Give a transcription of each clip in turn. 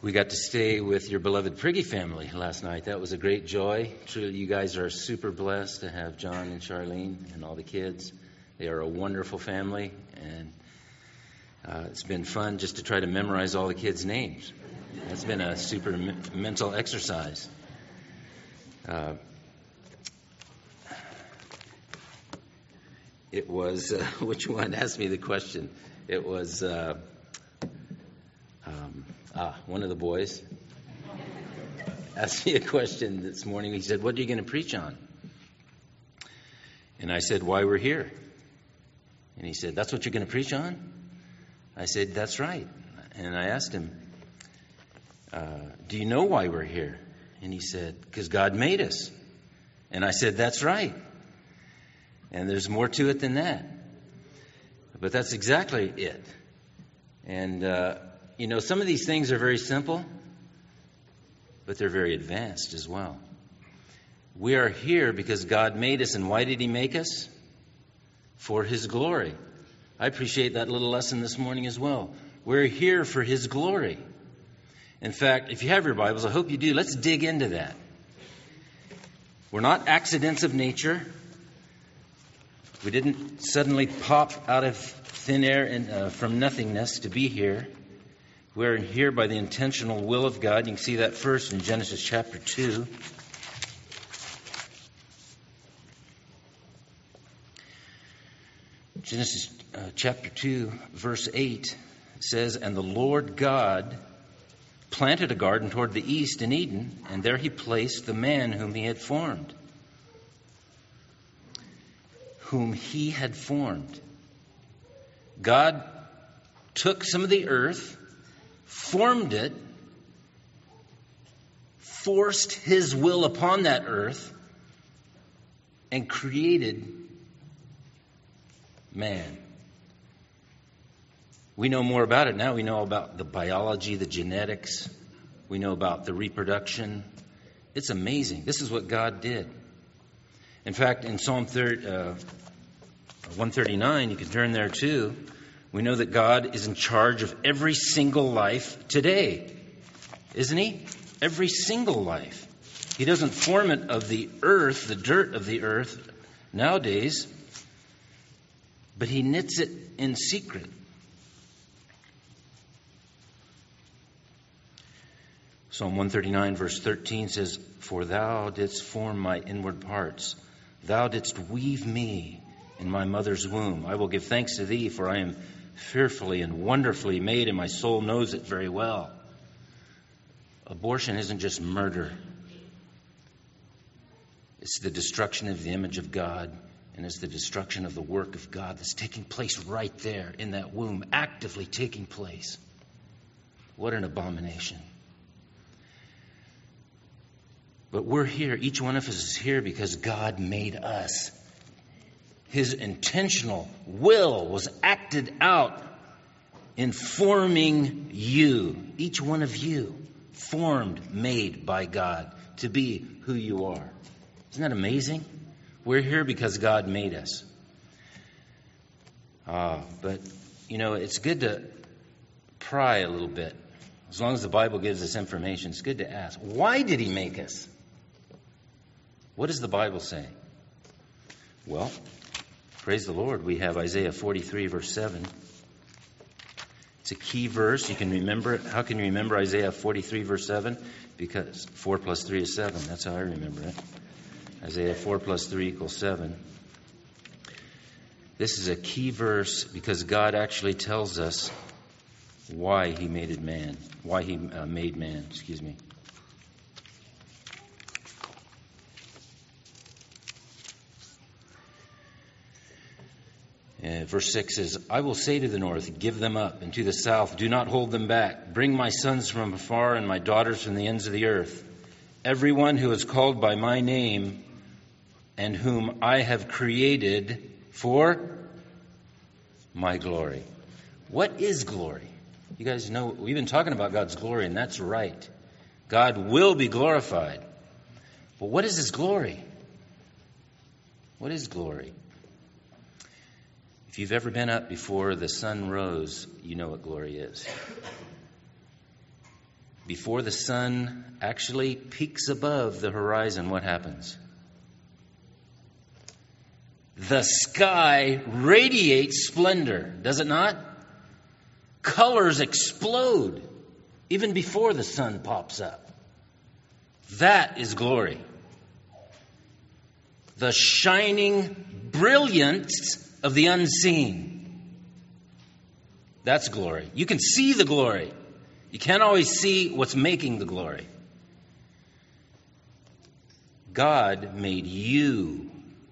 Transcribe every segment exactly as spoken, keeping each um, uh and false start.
We got to stay with your beloved Priggy family last night. That was a great joy. Truly, you guys are super blessed to have John and Charlene and all the kids. They are a wonderful family, and uh, it's been fun just to try to memorize all the kids' names. That's been a super m- mental exercise. Uh, it was, uh, which one? Asked me the question. It was... Uh, um, Ah, one of the boys asked me a question this morning. He said, "What are you going to preach on?" And I said, "Why we're here." And he said, "That's what you're going to preach on?" I said, "That's right." And I asked him, uh, "Do you know why we're here?" And he said, "Because God made us." And I said, "That's right. And there's more to it than that." But that's exactly it. And, uh, You know, some of these things are very simple, but they're very advanced as well. We are here because God made us, and why did He make us? For His glory. I appreciate that little lesson this morning as well. We're here for His glory. In fact, if you have your Bibles, I hope you do, let's dig into that. We're not accidents of nature. We didn't suddenly pop out of thin air and uh, from nothingness to be here. We're here by the intentional will of God. You can see that first in Genesis chapter two. Genesis uh, chapter two, verse eight says, "And the Lord God planted a garden toward the east in Eden, and there He placed the man whom He had formed." Whom He had formed. God took some of the earth, formed it, forced His will upon that earth, and created man. We know more about it now. We know about the biology, the genetics. We know about the reproduction. It's amazing. This is what God did. In fact, in Psalm one thirty-nine, you can turn there too, we know that God is in charge of every single life today, isn't He? Every single life. He doesn't form it of the earth, the dirt of the earth nowadays, but He knits it in secret. Psalm one thirty-nine verse thirteen says, "For Thou didst form my inward parts. Thou didst weave me in my mother's womb. I will give thanks to Thee, for I am fearfully and wonderfully made, and my soul knows it very well." Abortion isn't just murder. It's the destruction of the image of God, and it's the destruction of the work of God that's taking place right there in that womb, actively taking place. What an abomination. But we're here. Each one of us is here because God made us. His intentional will was acted out in forming you. Each one of you, formed, made by God to be who you are. Isn't that amazing? We're here because God made us. Ah, but, you know, it's good to pry a little bit. As long as the Bible gives us information, it's good to ask, why did He make us? What does the Bible say? Well, praise the Lord, we have Isaiah forty-three, verse seven. It's a key verse. You can remember it. How can you remember Isaiah forty-three, verse seven? Because four plus three is seven. That's how I remember it. Isaiah four plus three equals seven. This is a key verse because God actually tells us why He made man. Why He uh, made man, excuse me. Uh, verse six says, "I will say to the north, give them up, and to the south, do not hold them back. Bring my sons from afar and my daughters from the ends of the earth. Everyone who is called by my name and whom I have created for my glory." What is glory? You guys know, we've been talking about God's glory, and that's right. God will be glorified. But what is His glory? What is glory? If you've ever been up before the sun rose, you know what glory is. before the sun actually peaks above the horizon, what happens? The sky radiates splendor, does it not? Colors explode even before the sun pops up. That is glory. The shining brilliance of the unseen. That's glory. You can see the glory. You can't always see what's making the glory. God made you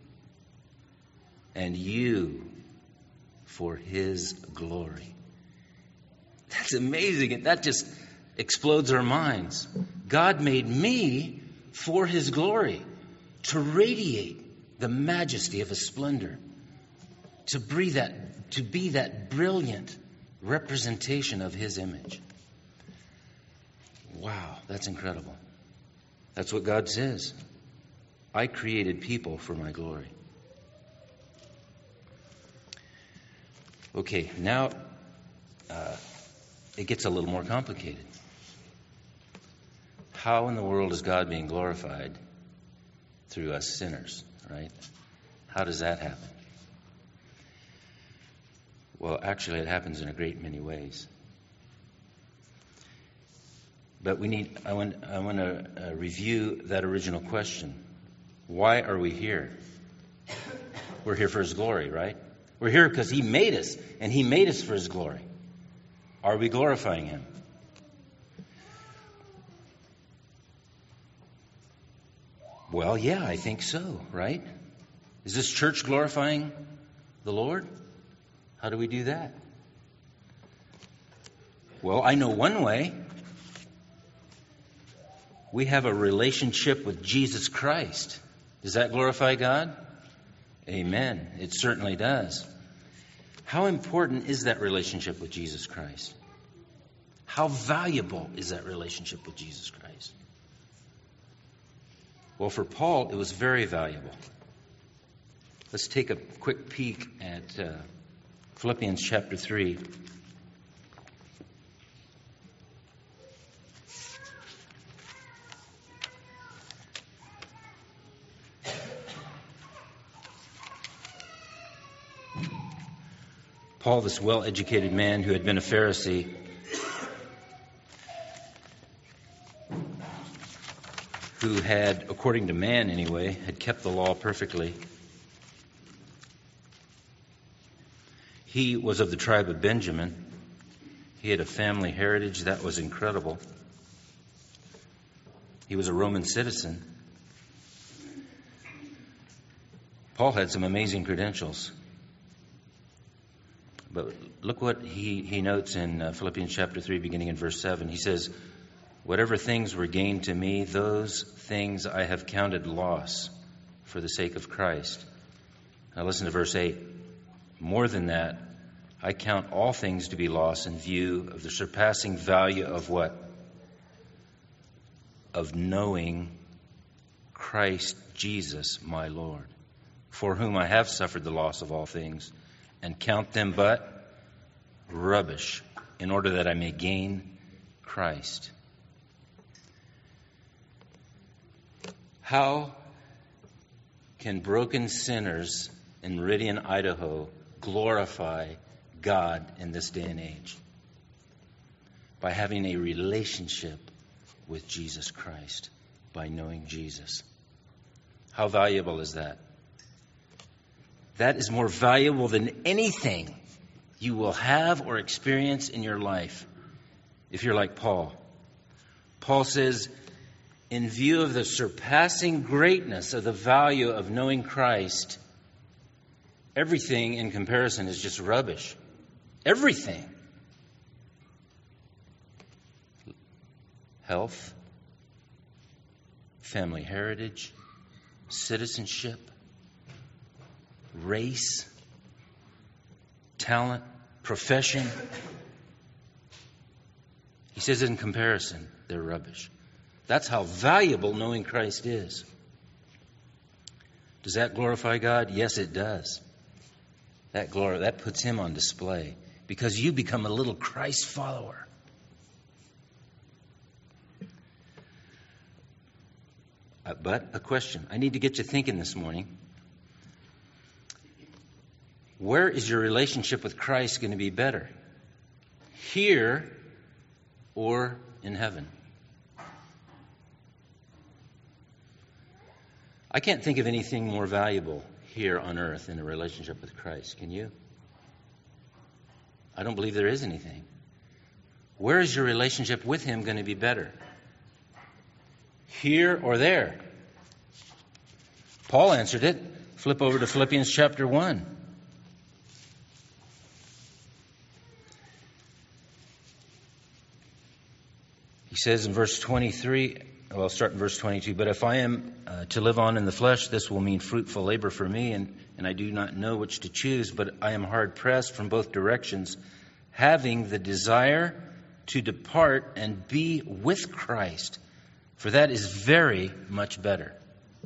and you for His glory. That's amazing. And that just explodes our minds. God made me for His glory, to radiate the majesty of His splendor, to be that, to be that brilliant representation of His image. Wow, that's incredible. That's what God says. I created people for my glory. Okay, now uh, it gets a little more complicated. How in the world is God being glorified through us sinners, right? How does that happen? Well, actually, it happens in a great many ways. But we need. I want. I want to uh, review that original question. Why are we here? We're here for His glory, right? We're here because He made us, and He made us for His glory. Are we glorifying Him? Well, yeah, I think so, right? Is this church glorifying the Lord? How do we do that? Well, I know one way. We have a relationship with Jesus Christ. Does that glorify God? Amen. It certainly does. How important is that relationship with Jesus Christ? How valuable is that relationship with Jesus Christ? Well, for Paul, it was very valuable. Let's take a quick peek at uh, Philippians chapter three. Paul, this well-educated man who had been a Pharisee, who had, according to man anyway, had kept the law perfectly. He was of the tribe of Benjamin. He had a family heritage that was incredible. He was a Roman citizen. Paul had some amazing credentials. But look what he, he notes in uh, Philippians chapter three, beginning in verse seven. He says, whatever things were gained to me, those things I have counted loss for the sake of Christ. Now listen to verse eight. More than that, I count all things to be loss in view of the surpassing value of what? Of knowing Christ Jesus, my Lord, for whom I have suffered the loss of all things, and count them but rubbish, in order that I may gain Christ. How can broken sinners in Meridian, Idaho, glorify God in this day and age? By having a relationship with Jesus Christ, by knowing Jesus. How valuable is that? That is more valuable than anything you will have or experience in your life if you're like Paul. Paul says, in view of the surpassing greatness of the value of knowing Christ, everything in comparison is just rubbish. Everything. Health, family heritage, citizenship, race, talent, profession. He says in comparison, they're rubbish. That's how valuable knowing Christ is. Does that glorify God? Yes, it does. That glory, that puts Him on display because you become a little Christ follower. Uh, but a question. I need to get you thinking this morning. Where is your relationship with Christ going to be better? Here or in heaven? I can't think of anything more valuable here on earth in a relationship with Christ. Can you? I don't believe there is anything. Where is your relationship with Him going to be better? Here or there? Paul answered it. Flip over to Philippians chapter one. He says in verse twenty-three, well, I'll start in verse twenty-two, but if I am uh, to live on in the flesh, this will mean fruitful labor for me, and, and I do not know which to choose, but I am hard pressed from both directions, having the desire to depart and be with Christ, for that is very much better.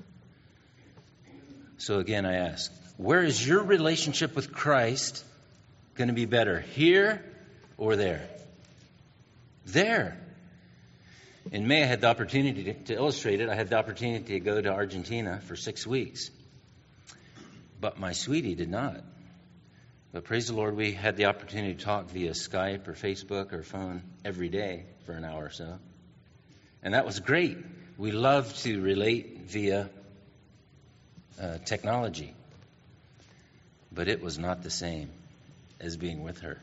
So again, I ask, where is your relationship with Christ going to be better, here or there? There. In May, I had the opportunity to, to illustrate it. I had the opportunity to go to Argentina for six weeks. But my sweetie did not. But praise the Lord, we had the opportunity to talk via Skype or Facebook or phone every day for an hour or so. And that was great. We love to relate via uh, technology. But it was not the same as being with her.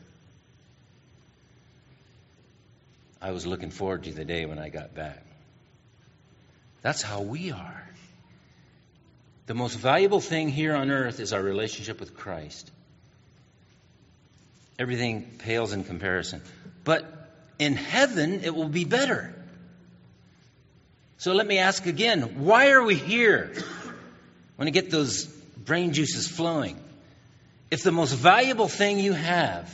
I was looking forward to the day when I got back. That's how we are. The most valuable thing here on earth is our relationship with Christ. Everything pales in comparison. But in heaven, it will be better. So let me ask again, why are we here? I want to get those brain juices flowing. If the most valuable thing you have,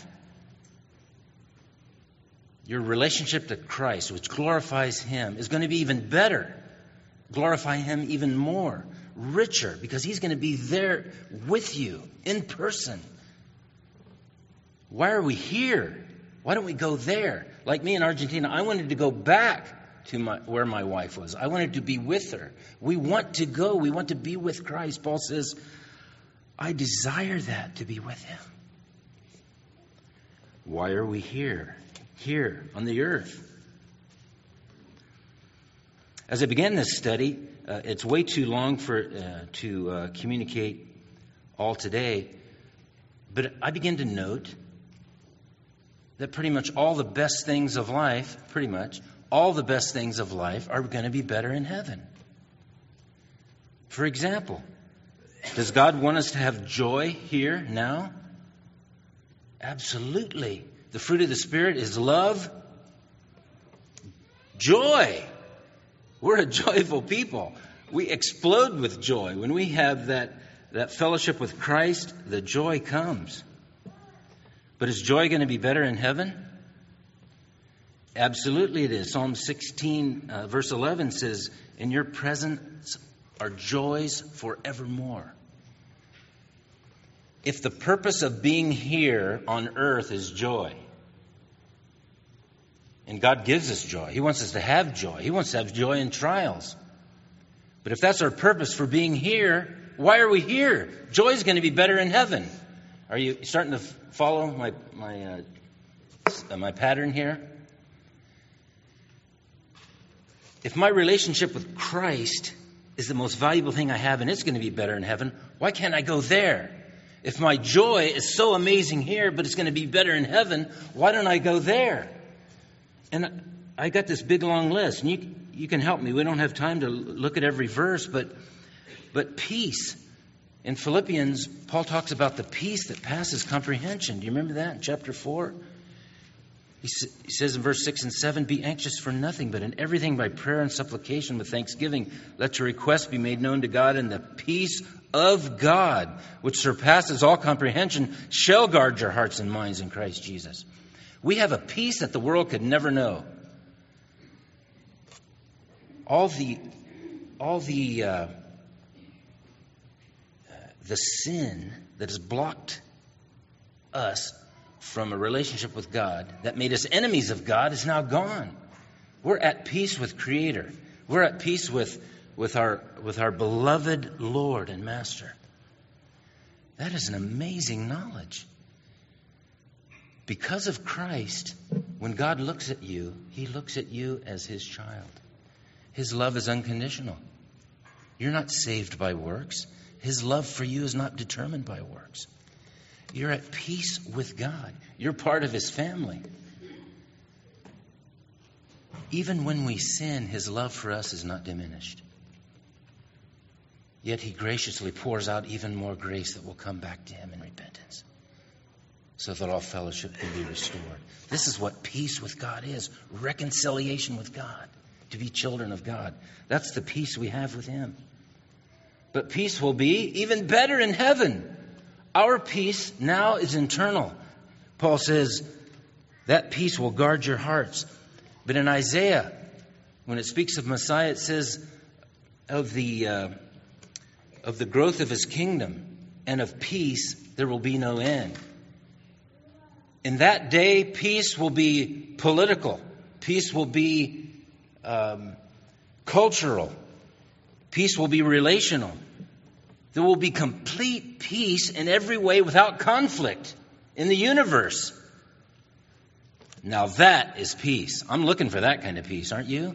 your relationship to Christ, which glorifies Him, is going to be even better, glorify Him even more, richer, because He's going to be there with you in person. Why are we here? Why don't we go there? Like me in Argentina, I wanted to go back to my, where my wife was. I wanted to be with her. We want to go. We want to be with Christ. Paul says, I desire that, to be with Him. Why are we here? Here on the earth. As I began this study, uh, it's way too long for uh, to uh, communicate all today, but I began to note that pretty much all the best things of life, pretty much all the best things of life are going to be better in heaven. For example, does God want us to have joy here now? Absolutely. The fruit of the Spirit is love, joy. We're a joyful people. We explode with joy. When we have that, that fellowship with Christ, the joy comes. But is joy going to be better in heaven? Absolutely it is. Psalm sixteen, uh, verse eleven says, in your presence are joys forevermore. If the purpose of being here on earth is joy, and God gives us joy, He wants us to have joy. He wants to have joy in trials. But if that's our purpose for being here, why are we here? Joy is going to be better in heaven. Are you starting to follow my my uh, my pattern here? If my relationship with Christ is the most valuable thing I have and it's going to be better in heaven, why can't I go there? If my joy is so amazing here, but it's going to be better in heaven, why don't I go there? And I got this big long list, and you you can help me. We don't have time to look at every verse, but but peace. In Philippians, Paul talks about the peace that passes comprehension. Do you remember that in chapter four? He, he says in verse six and seven, be anxious for nothing, but in everything by prayer and supplication with thanksgiving, let your requests be made known to God, and the peace of God, which surpasses all comprehension, shall guard your hearts and minds in Christ Jesus. We have a peace that the world could never know. All the, all the, uh, the sin that has blocked us from a relationship with God, that made us enemies of God, is now gone. We're at peace with Creator. We're at peace with, with our, with our beloved Lord and Master. That is an amazing knowledge. Because of Christ, when God looks at you, He looks at you as His child. His love is unconditional. You're not saved by works. His love for you is not determined by works. You're at peace with God. You're part of His family. Even when we sin, His love for us is not diminished. Yet He graciously pours out even more grace that will come back to Him in repentance, so that all fellowship can be restored. This is what peace with God is. Reconciliation with God. To be children of God. That's the peace we have with Him. But peace will be even better in heaven. Our peace now is internal. Paul says that peace will guard your hearts. But in Isaiah, when it speaks of Messiah, it says of the uh, of the growth of His kingdom and of peace there will be no end. In that day, peace will be political. Peace will be um, cultural. Peace will be relational. There will be complete peace in every way without conflict in the universe. Now that is peace. I'm looking for that kind of peace, aren't you?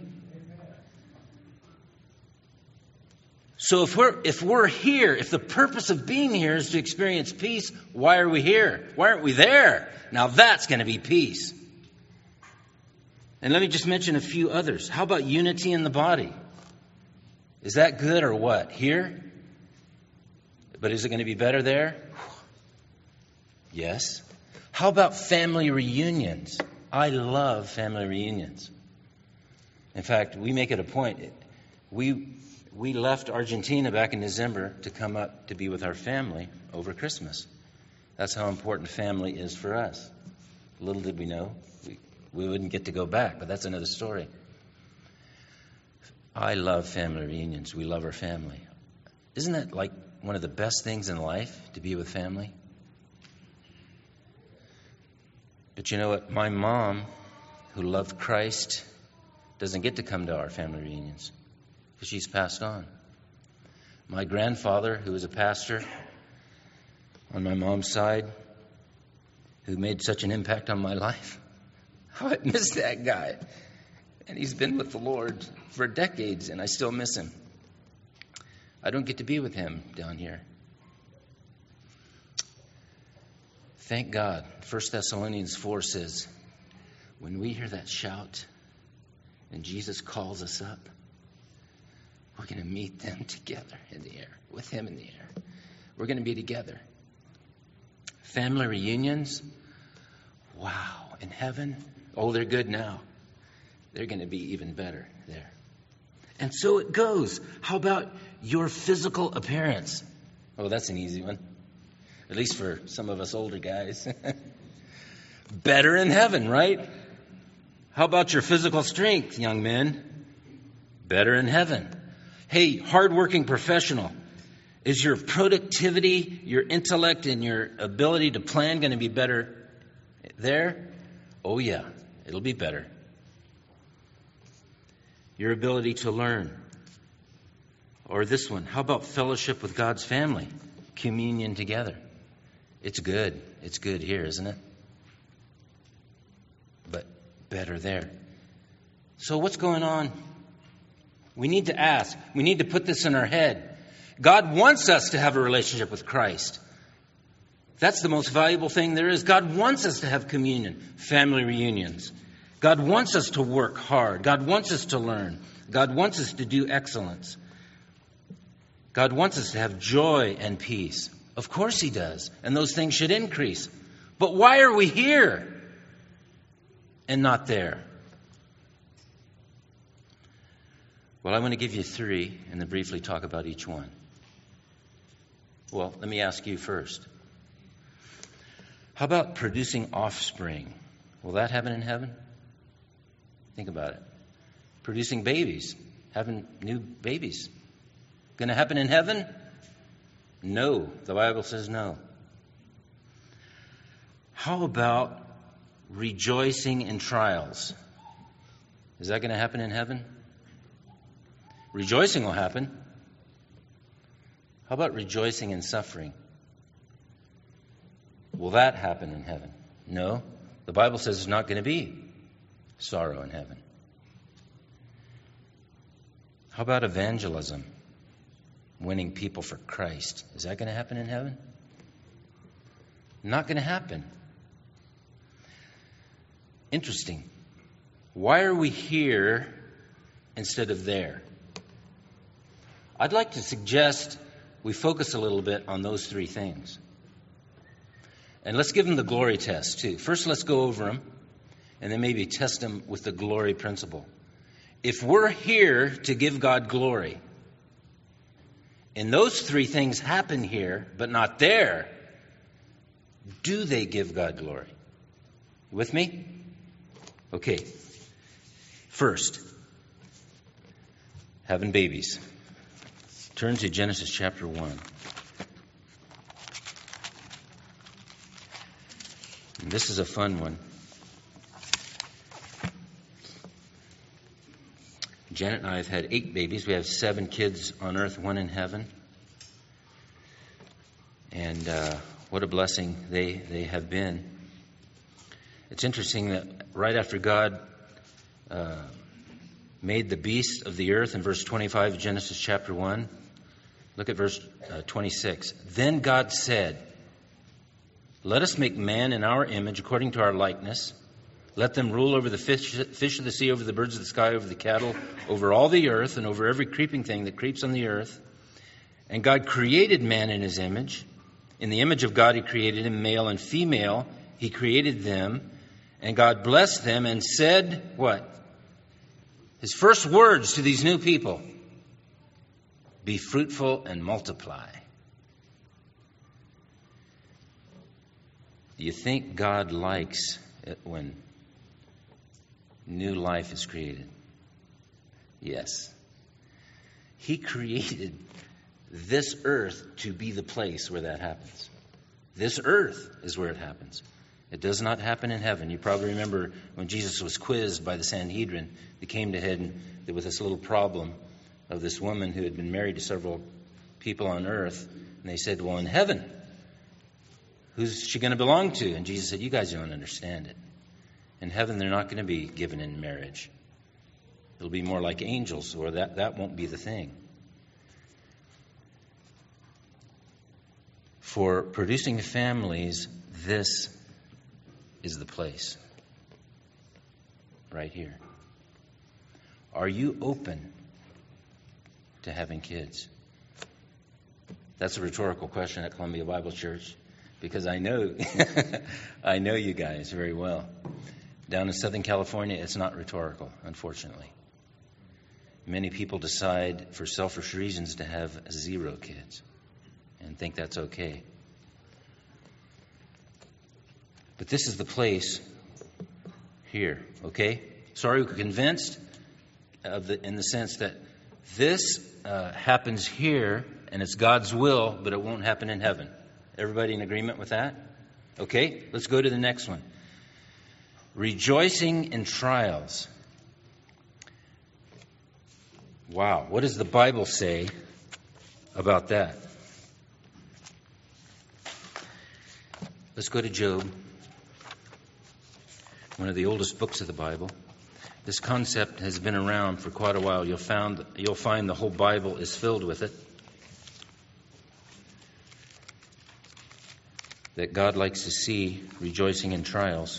So if we're if we're here, if the purpose of being here is to experience peace, why are we here? Why aren't we there? Now that's going to be peace. And let me just mention a few others. How about unity in the body? Is that good or what? Here? But is it going to be better there? Yes. How about family reunions? I love family reunions. In fact, we make it a point. We we left Argentina back in December to come up to be with our family over Christmas. That's how important family is for us. Little did we know, we, we wouldn't get to go back, but that's another story. I love family reunions. We love our family. Isn't that like one of the best things in life, to be with family? But you know what? My mom, who loved Christ, doesn't get to come to our family reunions because she's passed on. My grandfather, who was a pastor on my mom's side, who made such an impact on my life, how I miss that guy. And he's been with the Lord for decades, and I still miss him. I don't get to be with him down here. Thank God. First Thessalonians four says, when we hear that shout and Jesus calls us up, we're going to meet them together in the air, with him in the air. We're going to be together. Family reunions, wow, in heaven, oh, they're good now. They're going to be even better there. And so it goes. How about your physical appearance? Oh, that's an easy one. At least for some of us older guys. Better in heaven, right? How about your physical strength, young men? Better in heaven. Hey, hardworking professional. Is your productivity, your intellect, and your ability to plan going to be better there? Oh, yeah. It'll be better. Your ability to learn. Or this one, how about fellowship with God's family? Communion together. It's good. It's good here, isn't it? But better there. So what's going on? We need to ask. We need to put this in our head. God wants us to have a relationship with Christ. That's the most valuable thing there is. God wants us to have communion, family reunions. God wants us to work hard. God wants us to learn. God wants us to do excellence. God wants us to have joy and peace. Of course he does. And those things should increase. But why are we here and not there? Well, I want to give you three and then briefly talk about each one. Well, let me ask you first. How about producing offspring? Will that happen in heaven? Think about it. Producing babies, having new babies. Going to happen in heaven? No. The Bible says no. How about rejoicing in trials? Is that going to happen in heaven? Rejoicing will happen. How about rejoicing in suffering? Will that happen in heaven? No. The Bible says there's not going to be sorrow in heaven. How about evangelism? Winning people for Christ. Is that going to happen in heaven? Not going to happen. Interesting. Why are we here instead of there? I'd like to suggest we focus a little bit on those three things. And let's give them the glory test, too. First, let's go over them, and then maybe test them with the glory principle. If we're here to give God glory, and those three things happen here, but not there, do they give God glory? With me? Okay. First, having babies. Turn to Genesis chapter one. And this is a fun one. Janet and I have had eight babies. We have seven kids on earth, one in heaven. And uh, what a blessing they, they have been. It's interesting that right after God uh, made the beast of the earth in verse twenty-five of Genesis chapter one, look at verse uh, twenty-six. Then God said, let us make man in our image according to our likeness. Let them rule over the fish, fish of the sea, over the birds of the sky, over the cattle, over all the earth, and over every creeping thing that creeps on the earth. And God created man in his image. In the image of God he created him, male and female. He created them. And God blessed them and said, what? His first words to these new people. Be fruitful and multiply. Do you think God likes it when new life is created? Yes. He created this earth to be the place where that happens. This earth is where it happens. It does not happen in heaven. You probably remember when Jesus was quizzed by the Sanhedrin. They came to him with this little problem of this woman who had been married to several people on earth. And they said, well, in heaven, who's she going to belong to? And Jesus said, you guys don't understand it. In heaven, they're not going to be given in marriage. It'll be more like angels, or that, that won't be the thing. For producing families, this is the place. Right here. Are you open to having kids? That's a rhetorical question at Columbia Bible Church, because I know I know you guys very well. Down in Southern California, it's not rhetorical, unfortunately. Many people decide for selfish reasons to have zero kids and think that's okay. But this is the place here, okay? So are you convinced of the, in the sense that this uh, happens here and it's God's will, but it won't happen in heaven? Everybody in agreement with that? Okay, let's go to the next one. Rejoicing in trials. Wow, what does the Bible say about that? Let's go to Job, one of the oldest books of the Bible. This concept has been around for quite a while. You'll, found, you'll find the whole Bible is filled with it. That God likes to see rejoicing in trials.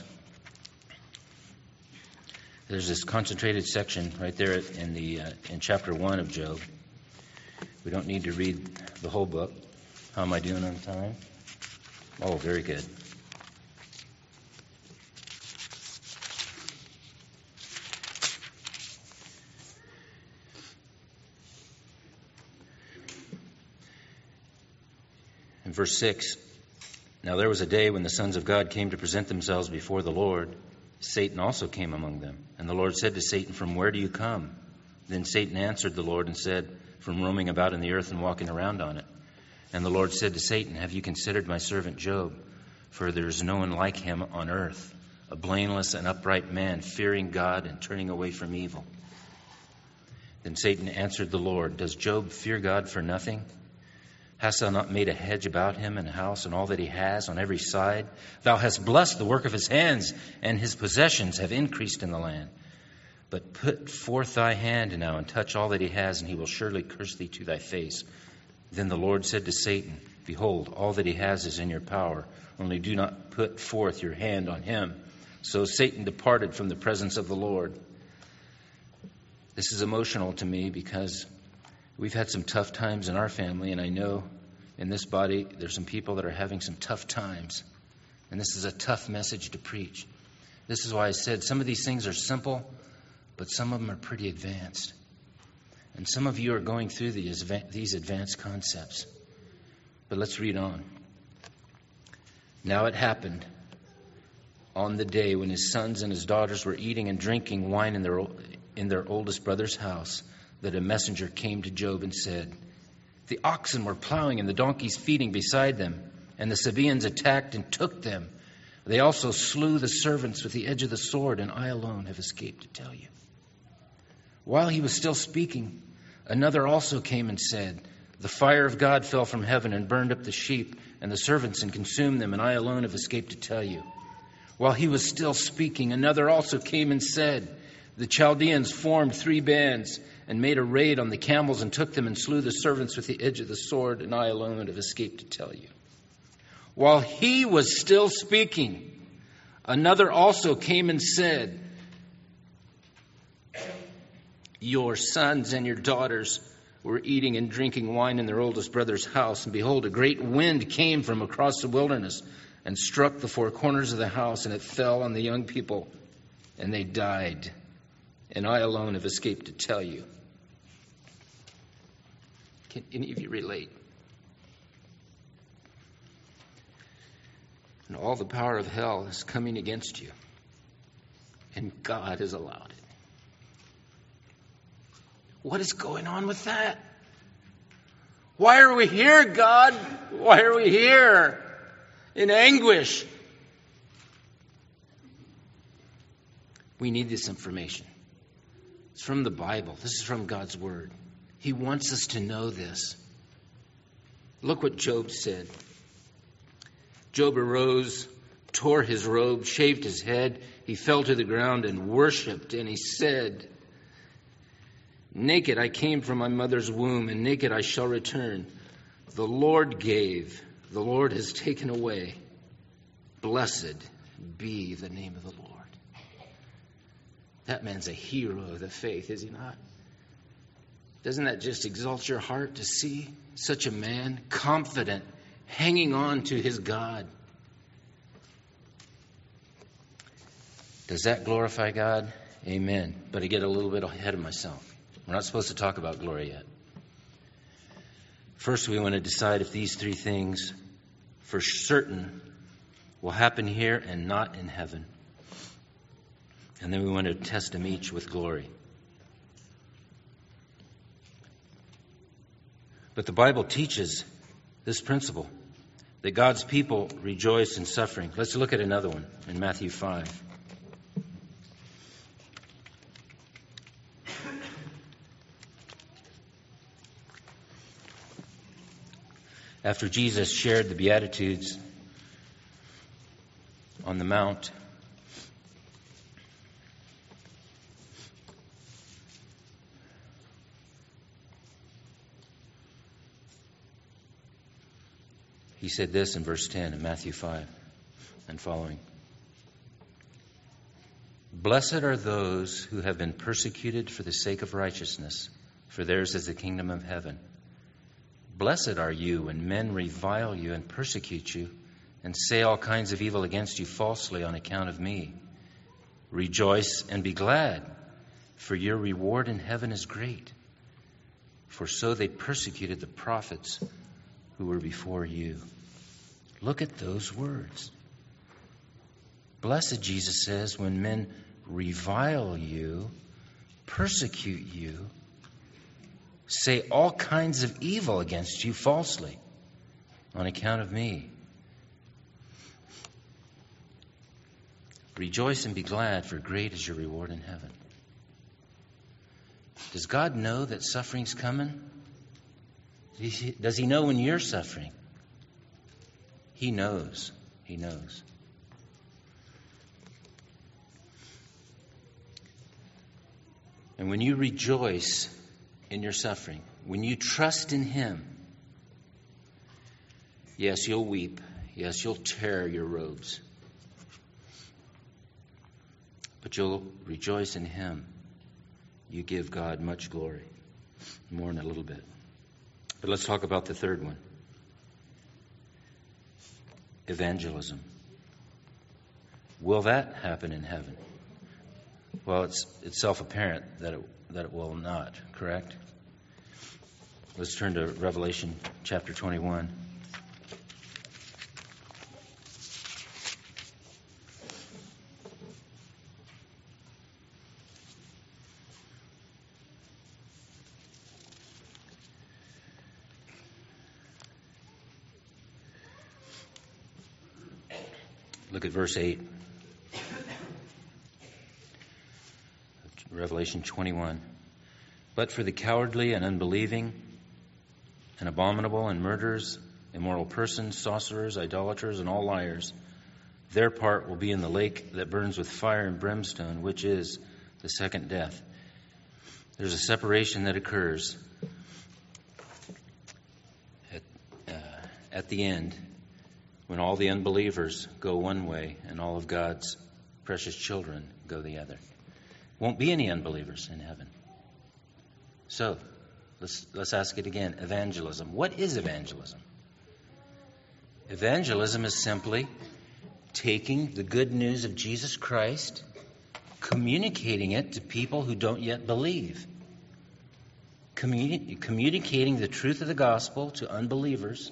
There's this concentrated section right there in the uh, in chapter one of Job. We don't need to read the whole book. How am I doing on time? Oh, very good. In verse six, now there was a day when the sons of God came to present themselves before the Lord. Satan also came among them. And the Lord said to Satan, from where do you come? Then Satan answered the Lord and said, from roaming about in the earth and walking around on it. And the Lord said to Satan, have you considered my servant Job? For there is no one like him on earth, a blameless and upright man, fearing God and turning away from evil. Then Satan answered the Lord, "Does Job fear God for nothing? Hast thou not made a hedge about him and a house and all that he has on every side? Thou hast blessed the work of his hands, and his possessions have increased in the land. But put forth thy hand now and touch all that he has, and he will surely curse thee to thy face." Then the Lord said to Satan, "Behold, all that he has is in your power, only do not put forth your hand on him." So Satan departed from the presence of the Lord. This is emotional to me because we've had some tough times in our family, and I know in this body there's some people that are having some tough times. And this is a tough message to preach. This is why I said some of these things are simple, but some of them are pretty advanced. And some of you are going through these these advanced concepts. But let's read on. Now it happened on the day when his sons and his daughters were eating and drinking wine in their in their oldest brother's house, that a messenger came to Job and said, "The oxen were plowing and the donkeys feeding beside them, and the Sabaeans attacked and took them. They also slew the servants with the edge of the sword, and I alone have escaped to tell you." While he was still speaking, another also came and said, "The fire of God fell from heaven and burned up the sheep and the servants and consumed them, and I alone have escaped to tell you." While he was still speaking, another also came and said, "The Chaldeans formed three bands and made a raid on the camels and took them and slew the servants with the edge of the sword, and I alone have escaped to tell you." While he was still speaking, another also came and said, "Your sons and your daughters were eating and drinking wine in their oldest brother's house, and behold, a great wind came from across the wilderness and struck the four corners of the house, and it fell on the young people, and they died. And I alone have escaped to tell you." Can any of you relate? And all the power of hell is coming against you, and God has allowed it. What is going on with that? Why are we here, God? Why are we here in anguish? We need this information. It's from the Bible. This is from God's Word. He wants us to know this. Look what Job said. Job arose, tore his robe, shaved his head. He fell to the ground and worshipped, and he said, "Naked I came from my mother's womb, and naked I shall return. The Lord gave, the Lord has taken away. Blessed be the name of the Lord." That man's a hero of the faith, is he not? Doesn't that just exalt your heart to see such a man, confident, hanging on to his God? Does that glorify God? Amen. But I get a little bit ahead of myself. We're not supposed to talk about glory yet. First, we want to decide if these three things for certain will happen here and not in heaven. And then we want to test them each with glory. But the Bible teaches this principle, that God's people rejoice in suffering. Let's look at another one in Matthew five. After Jesus shared the Beatitudes on the Mount, he said this in verse ten of Matthew five and following. "Blessed are those who have been persecuted for the sake of righteousness, for theirs is the kingdom of heaven. Blessed are you when men revile you and persecute you and say all kinds of evil against you falsely on account of me. Rejoice and be glad, for your reward in heaven is great. For so they persecuted the prophets who were before you." Look at those words. Blessed, Jesus says, when men revile you, persecute you, say all kinds of evil against you falsely on account of me. Rejoice and be glad, for great is your reward in heaven. Does God know that suffering's coming? Does He know when you're suffering? He knows. He knows. And when you rejoice in your suffering, when you trust in Him, yes, you'll weep. Yes, you'll tear your robes. But you'll rejoice in Him. You give God much glory. More in a little bit. But let's talk about the third one. Evangelism. Will that happen in heaven? Well, it's it's self-apparent that it, that it will not, correct? Let's turn to Revelation chapter twenty-one. Look at verse eight. Revelation twenty-one. But for the cowardly and unbelieving and abominable and murderers, immoral persons, sorcerers, idolaters, and all liars, their part will be in the lake that burns with fire and brimstone, which is the second death. There's a separation that occurs at, uh, at the end when all the unbelievers go one way and all of God's precious children go the other. Won't be any unbelievers in heaven. So, let's let's ask it again. Evangelism. What is evangelism? Evangelism is simply taking the good news of Jesus Christ, communicating it to people who don't yet believe. Communi- communicating the truth of the gospel to unbelievers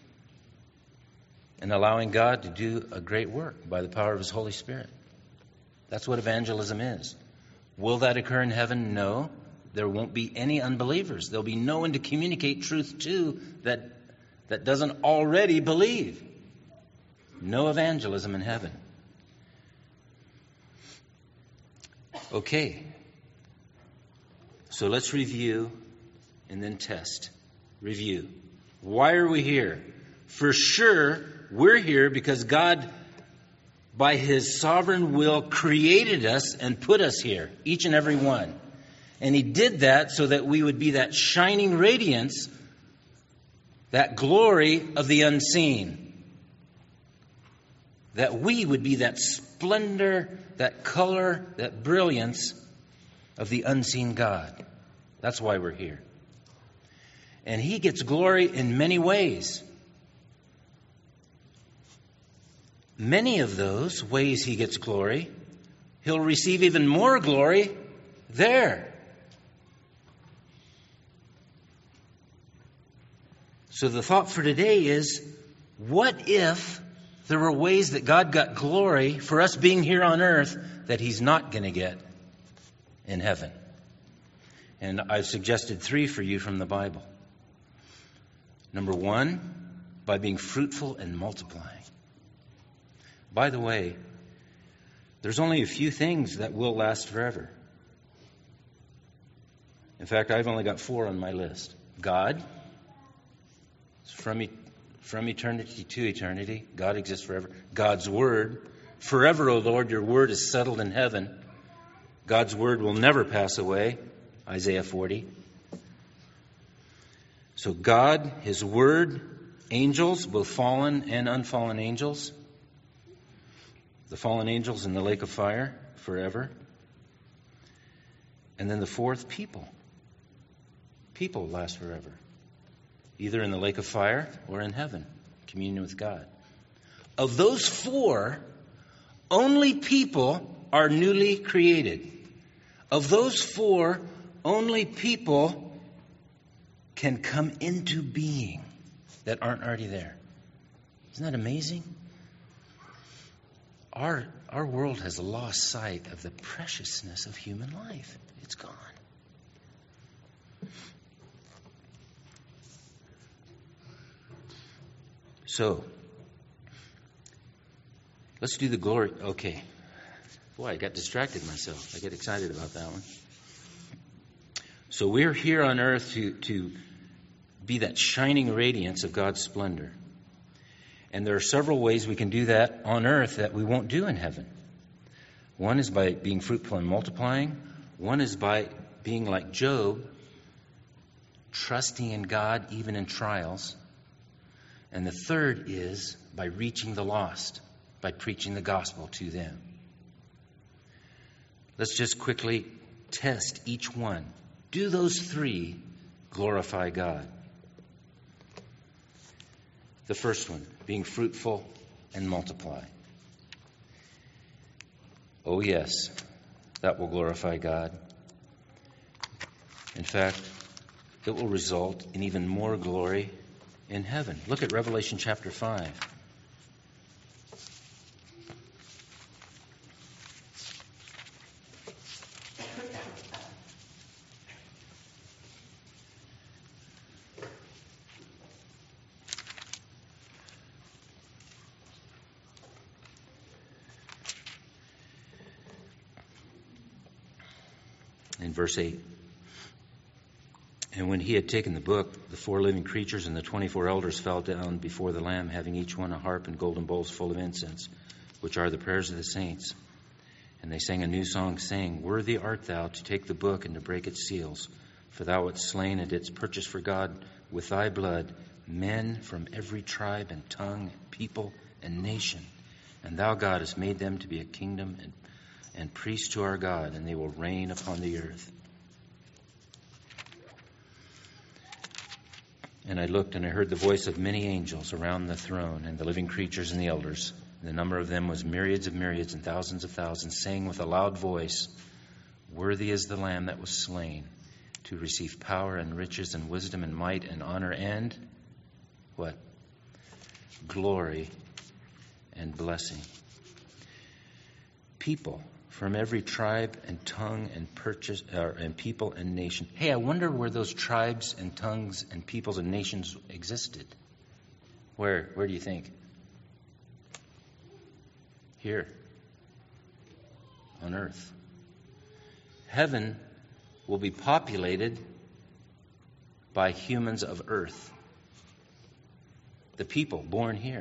and allowing God to do a great work by the power of His Holy Spirit. That's what evangelism is. Will that occur in heaven? No. There won't be any unbelievers. There'll be no one to communicate truth to that, that doesn't already believe. No evangelism in heaven. Okay. So let's review and then test. Review. Why are we here? For sure, we're here because God, by His sovereign will, created us and put us here, each and every one. And He did that so that we would be that shining radiance, that glory of the unseen. That we would be that splendor, that color, that brilliance of the unseen God. That's why we're here. And He gets glory in many ways. Many of those ways He gets glory, He'll receive even more glory there. So the thought for today is, what if there were ways that God got glory for us being here on earth that He's not going to get in heaven? And I've suggested three for you from the Bible. Number one, by being fruitful and multiplying. By the way, there's only a few things that will last forever. In fact, I've only got four on my list. God, from, e- from eternity to eternity. God exists forever. God's Word, forever, O Lord, your Word is settled in heaven. God's Word will never pass away. Isaiah forty. So God, His Word, angels, both fallen and unfallen angels. The fallen angels in the lake of fire forever. And then the fourth, people. People last forever. Either in the lake of fire or in heaven. Communion with God. Of those four, only people are newly created. Of those four, only people can come into being that aren't already there. Isn't that amazing? Our, our world has lost sight of the preciousness of human life. It's gone. So, let's do the glory. Okay. Boy, I got distracted myself. I get excited about that one. So we're here on earth to, to be that shining radiance of God's splendor. And there are several ways we can do that on earth that we won't do in heaven. One is by being fruitful and multiplying. One is by being like Job, trusting in God even in trials. And the third is by reaching the lost, by preaching the gospel to them. Let's just quickly test each one. Do those three glorify God? The first one, being fruitful and multiply. Oh yes, that will glorify God. In fact, it will result in even more glory in heaven. Look at Revelation chapter five. In verse eight, and when he had taken the book, the four living creatures and the twenty-four elders fell down before the Lamb, having each one a harp and golden bowls full of incense, which are the prayers of the saints. And they sang a new song, saying, Worthy art thou to take the book and to break its seals, for thou wast slain and didst purchase for God with thy blood men from every tribe and tongue, and people and nation. And thou, God, hast made them to be a kingdom and and priests to our God, and they will reign upon the earth. And I looked, and I heard the voice of many angels around the throne, and the living creatures and the elders. The number of them was myriads of myriads and thousands of thousands, saying with a loud voice, Worthy is the Lamb that was slain, to receive power and riches and wisdom and might and honor and, what? Glory and blessing. People from every tribe and tongue and purchase uh, and people and nation. Hey, I wonder where those tribes and tongues and peoples and nations existed. Where? Where do you think? Here. On earth. Heaven will be populated by humans of earth. The people born here.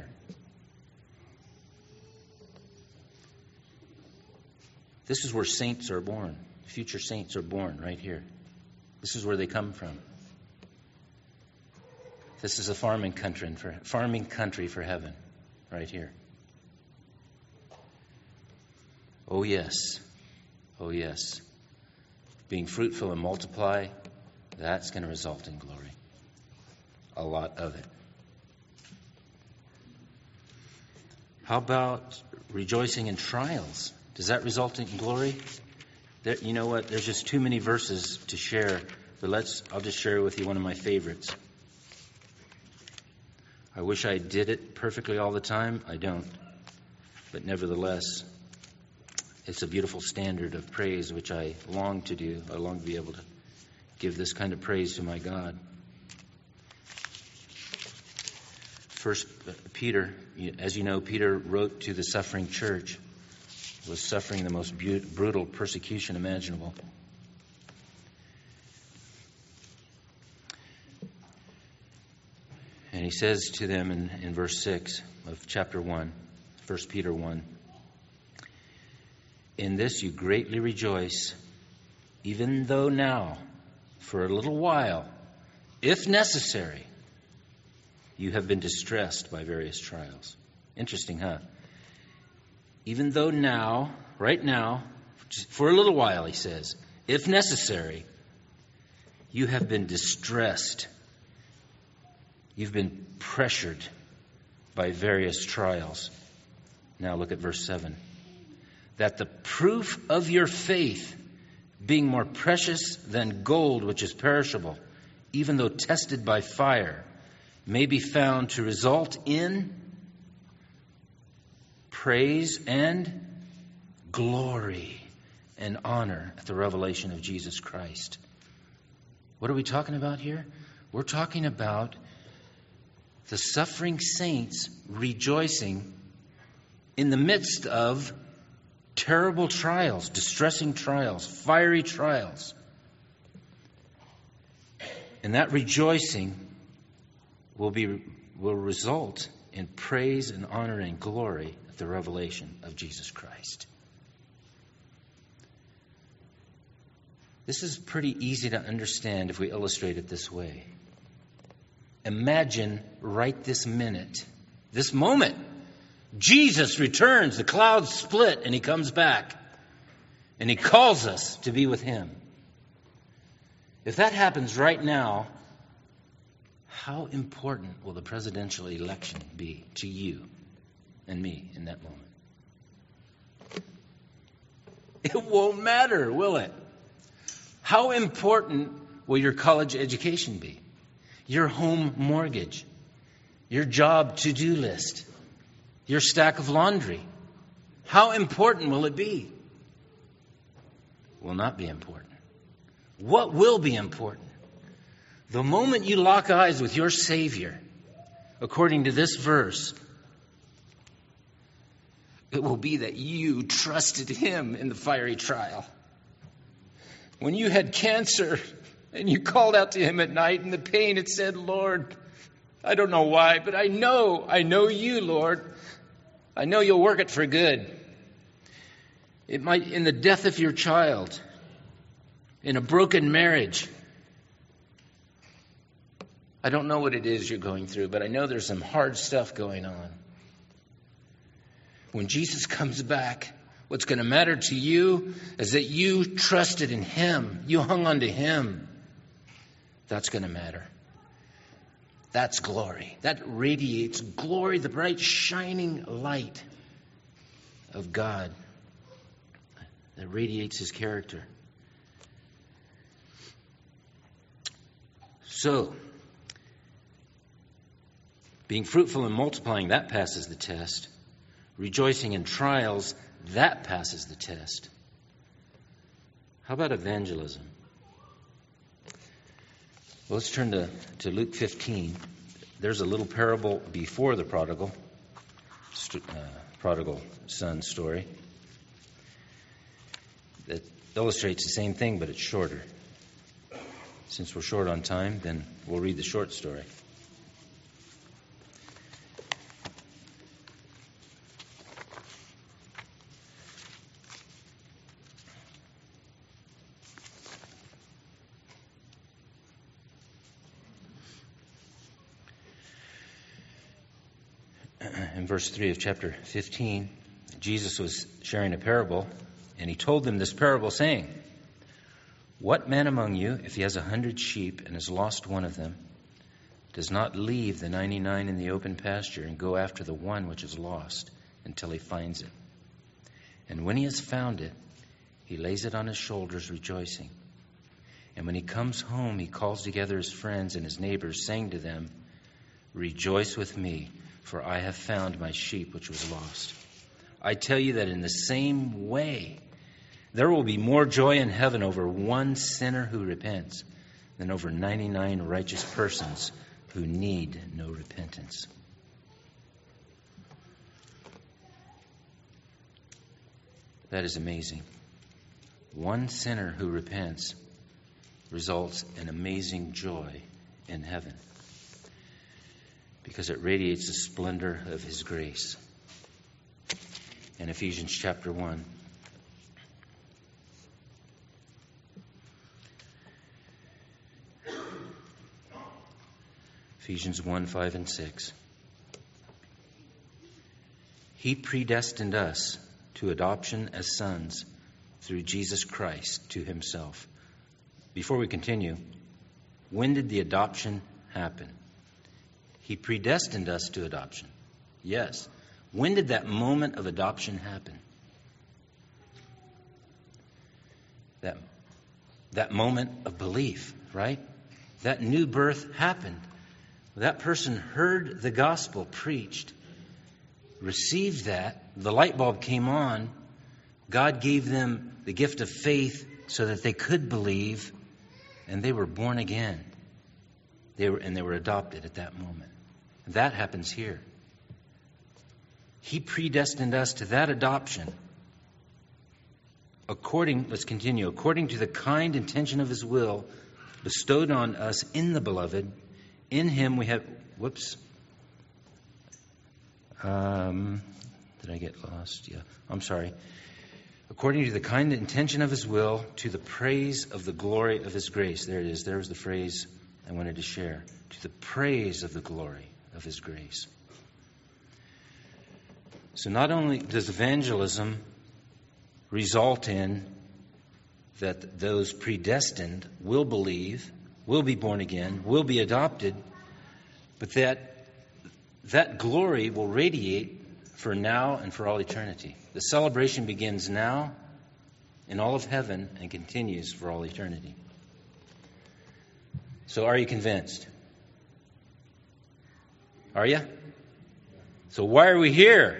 This is where saints are born. Future saints are born right here. This is where they come from. This is a farming country for farming country for heaven, right here. Oh yes, oh yes. Being fruitful and multiply, that's going to result in glory. A lot of it. How about rejoicing in trials? Does that result in glory? There, you know what? There's just too many verses to share, but let's. I'll just share with you one of my favorites. I wish I did it perfectly all the time. I don't. But nevertheless, it's a beautiful standard of praise which I long to do. I long to be able to give this kind of praise to my God. First Peter, as you know, Peter wrote to the suffering church. Was suffering the most brutal persecution imaginable. And he says to them in, in verse six of chapter one, First Peter one, In this you greatly rejoice, even though now, for a little while, if necessary, you have been distressed by various trials. Interesting, huh? Even though now, right now, for a little while, he says, if necessary, you have been distressed. You've been pressured by various trials. Now look at verse seven. That the proof of your faith, being more precious than gold which is perishable, even though tested by fire, may be found to result in praise and glory and honor at the revelation of Jesus Christ. What are we talking about here? We're talking about the suffering saints rejoicing in the midst of terrible trials, distressing trials, fiery trials. And that rejoicing will be will result in praise and honor and glory at the revelation of Jesus Christ. This is pretty easy to understand if we illustrate it this way. Imagine right this minute, this moment, Jesus returns, the clouds split, and he comes back. And he calls us to be with him. If that happens right now, how important will the presidential election be to you and me in that moment? It won't matter, will it? How important will your college education be? Your home mortgage? Your job to-do list? Your stack of laundry? How important will it be? Will not be important. What will be important? The moment you lock eyes with your Savior, according to this verse, it will be that you trusted him in the fiery trial. When you had cancer and you called out to him at night in the pain, it said, Lord, I don't know why, but I know, I know you, Lord. I know you'll work it for good. It might, in the death of your child, in a broken marriage. I don't know what it is you're going through, but I know there's some hard stuff going on. When Jesus comes back, what's going to matter to you is that you trusted in him. You hung on to him. That's going to matter. That's glory. That radiates glory, the bright shining light of God that radiates his character. So, being fruitful and multiplying, that passes the test. Rejoicing in trials, that passes the test. How about evangelism? Well, let's turn to, to Luke fifteen. There's a little parable before the prodigal, uh, prodigal son story that illustrates the same thing, but it's shorter. Since we're short on time, then we'll read the short story. In verse three of chapter fifteen, Jesus was sharing a parable, and he told them this parable, saying, What man among you, if he has a hundred sheep and has lost one of them, does not leave the ninety-nine in the open pasture and go after the one which is lost until he finds it? And when he has found it, he lays it on his shoulders, rejoicing. And when he comes home, he calls together his friends and his neighbors, saying to them, Rejoice with me, for I have found my sheep which was lost. I tell you that in the same way, there will be more joy in heaven over one sinner who repents than over ninety-nine righteous persons who need no repentance. That is amazing. One sinner who repents results in amazing joy in heaven because it radiates the splendor of his grace. In Ephesians chapter one, Ephesians one, five, and six. He predestined us to adoption as sons through Jesus Christ to himself. Before we continue, when did the adoption happen? He predestined us to adoption. Yes. When did that moment of adoption happen? That, that moment of belief, right? That new birth happened. That person heard the gospel preached, received that, the light bulb came on, God gave them the gift of faith so that they could believe, and they were born again. They were, and they were adopted at that moment. That happens here. He predestined us to that adoption according, let's continue, according to the kind intention of his will, bestowed on us in the Beloved. In him we have, whoops. Um, did I get lost? Yeah, I'm sorry. According to the kind intention of his will, to the praise of the glory of his grace. There it is. There's the phrase I wanted to share. To the praise of the glory of his grace. So not only does evangelism result in that those predestined will believe, will be born again, will be adopted, but that that glory will radiate for now and for all eternity. The celebration begins now in all of heaven and continues for all eternity. So are you convinced? Are you? So why are we here?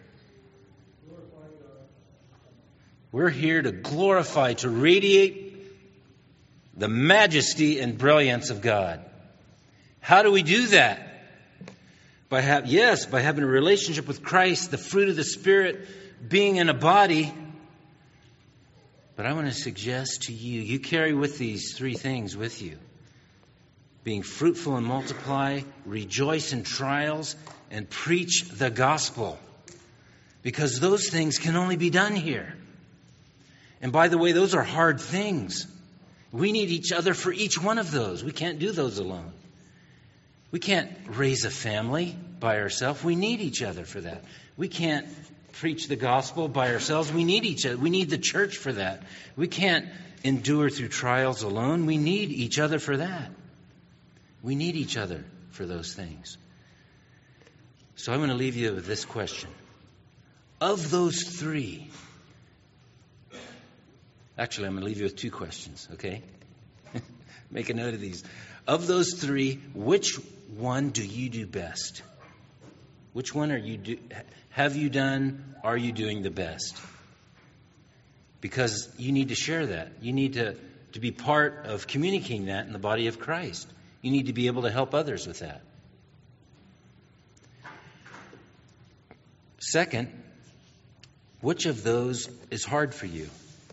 We're here to glorify, to radiate the majesty and brilliance of God. How do we do that? By ha- yes, by having a relationship with Christ, the fruit of the Spirit, being in a body. But I want to suggest to you, you carry with these three things with you. Being fruitful and multiply, rejoice in trials, and preach the gospel. Because those things can only be done here. And by the way, those are hard things. We need each other for each one of those. We can't do those alone. We can't raise a family by ourselves. We need each other for that. We can't preach the gospel by ourselves. We need each other. We need the church for that. We can't endure through trials alone. We need each other for that. We need each other for those things. So I'm going to leave you with this question. Of those three, actually I'm going to leave you with two questions, okay? Make a note of these. Of those three, which one do you do best? Which one are you do, have you done, are you doing the best? Because you need to share that. You need to, to be part of communicating that in the body of Christ. You need to be able to help others with that. Second, which of those is hard for you?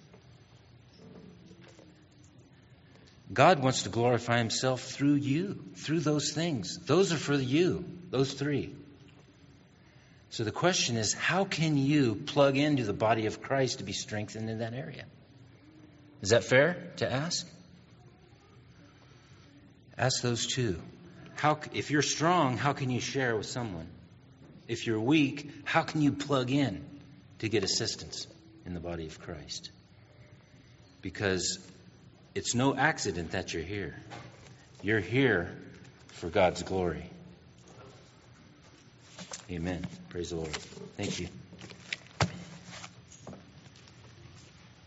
God wants to glorify himself through you, through those things. Those are for you, those three. So the question is, how can you plug into the body of Christ to be strengthened in that area? Is that fair to ask? Ask those two. How, if you're strong, how can you share with someone? If you're weak, how can you plug in to get assistance in the body of Christ? Because it's no accident that you're here. You're here for God's glory. Amen. Praise the Lord. Thank you.